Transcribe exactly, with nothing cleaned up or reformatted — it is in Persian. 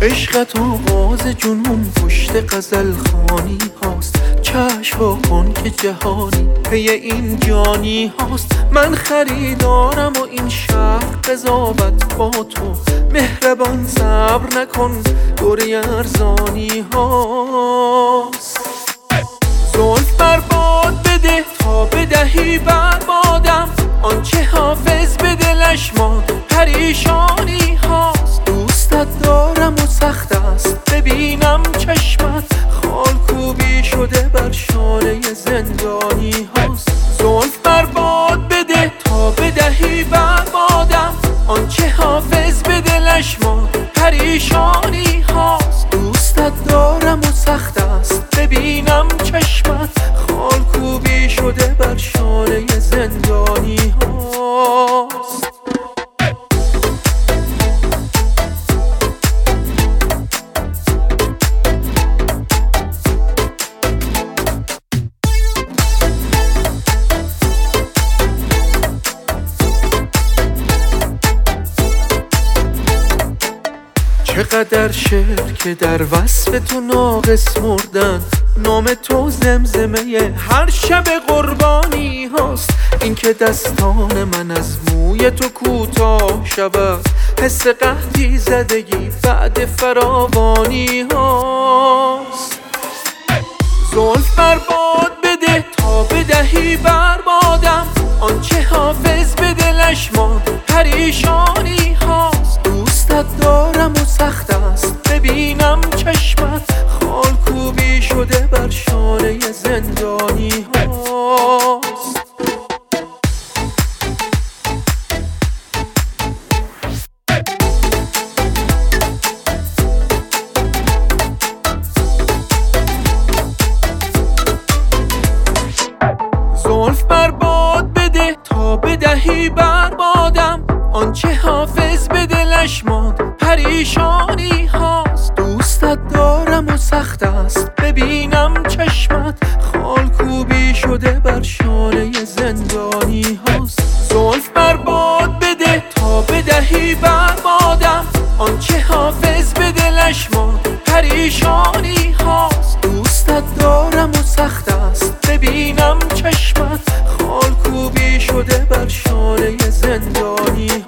عشقت آغاز جنون پشت غزل خانی هاست. چشم وا کن که جهانی پی این جانی هاست. من خریدارم و این شهر قضاوت با تو. مهربان صبر نکن دوره ارزانی هاست. زلف برباد بده تا بدهی بربادم. آنچه حافظ به دلش ماند پریشانی هاست. دوستت دارم و سخت است ببینم چشمت خال کوبی شده بر شانه زندانی هاست. زلف برباد بده تا بدهی بربادم. آنچه حافظ به دلش ماند پریشانی هاست. دوستت دارم و سخت است ببینم چشمت خال کوبی شده بر شانه زندانی هاست. چقدر شعر که در وصف تو ناقص مردن. نام تو زمزمه هر شب قربانی هاست. این که دستان من از موی تو کوتاه شود. حس قحطی زدگی بعد فراوانی هاست. زلف برباد بده تا بدهی بربادم. آنچه حافظ به دلش ماند پریشانی هاست. دوستت دارم و سخت است ببینم چشمت خال کوبی شده بر شانه زندانی هاست. زلف برباد بده تا بدهی بربادم. آنچه حافظ به دلش ماند پریشانی هاست. دوستت دارم و سخت است ببینم چشمت خال کوبی شده بر شانه زندانی هاست. زلف برباد بده تا بدهی بربادم. آنچه حافظ به دلش ماند پریشانی هاست. دوستت دارم و سخت است ببینم چشمت خال کوبی شده بر شانه زندانی